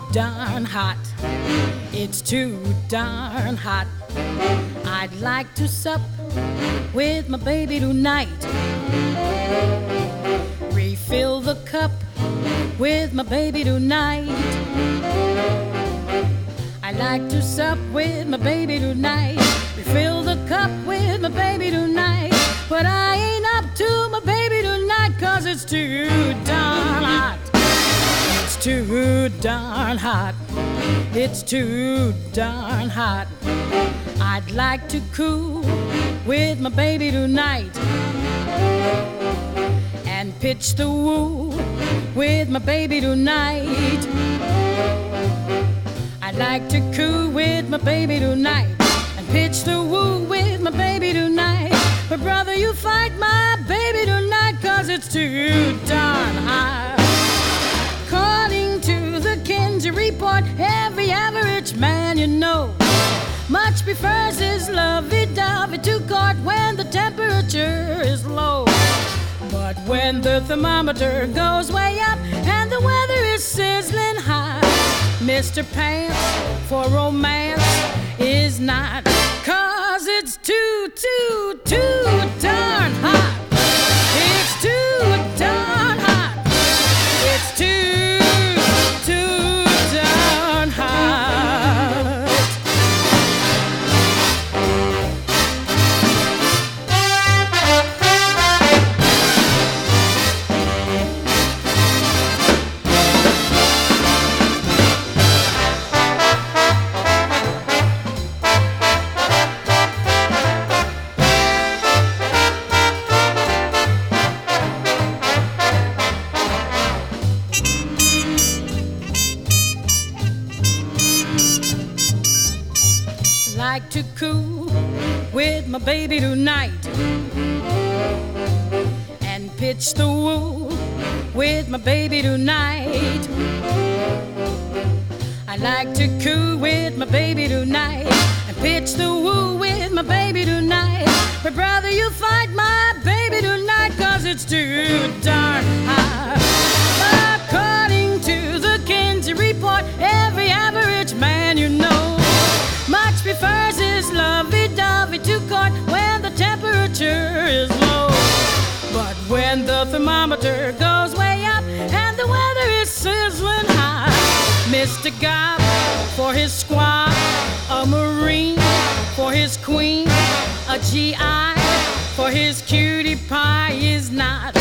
darn hot. It's too darn hot. I'd like to sup with my baby tonight. Refill the cup with my baby tonight. I'd like to sup with my baby tonight. Refill the cup with my baby tonight. But I ain't up to my baby tonight, 'cause it's too darn hot. It's too darn hot. It's too darn hot. I'd like to cool with my baby tonight and pitch the woo with my baby tonight. I'd like to cool with my baby tonight and pitch the woo with my baby tonight. But brother, you fight my baby tonight, 'cause it's too darn hot. According to the Kinsey report, every average man you know much prefers his lovey-dovey to court when the temperature is low. But when the thermometer goes way up and the weather is sizzling hot, Mr. Pants for romance is not, 'cause it's too darn hot. It's too darn hot. It's too darn hot. Like to cool with my baby tonight and pitch the woo with my baby tonight. I like to cool with my baby tonight and pitch the woo with my baby tonight. But brother, you fight my baby tonight, 'cause it's too darn hot. According to the Kinsey report, every average man you know much prefers his lovey-dovey to court when the temperature is low. But when the thermometer goes way up and the weather is sizzling hot, Mr. Gob for his squad, a Marine for his queen, a GI for his cutie pie is not,